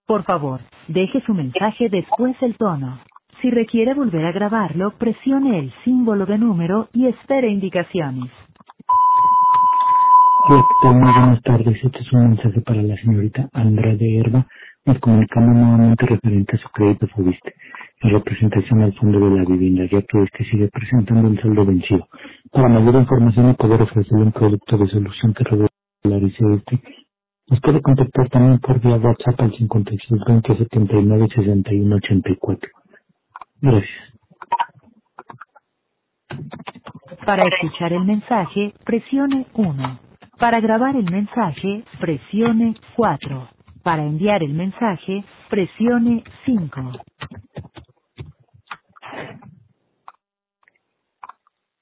Por favor, deje su mensaje después del tono. Si requiere volver a grabarlo, presione el símbolo de número y espere indicaciones. Hola, ¿qué tal? Muy buenas tardes. Este es un mensaje para la señorita Andrade Herba. Nos comunicamos nuevamente referente a su crédito Fobiste en representación al Fondo de la Vivienda, ya que este sigue presentando un saldo vencido. Para mayor información y poder ofrecerle un producto de solución que regularice nos puede contactar también por vía WhatsApp al 5620 79 61 84. Gracias. Para escuchar el mensaje, presione 1. Para grabar el mensaje, presione 4. Para enviar el mensaje, presione 5.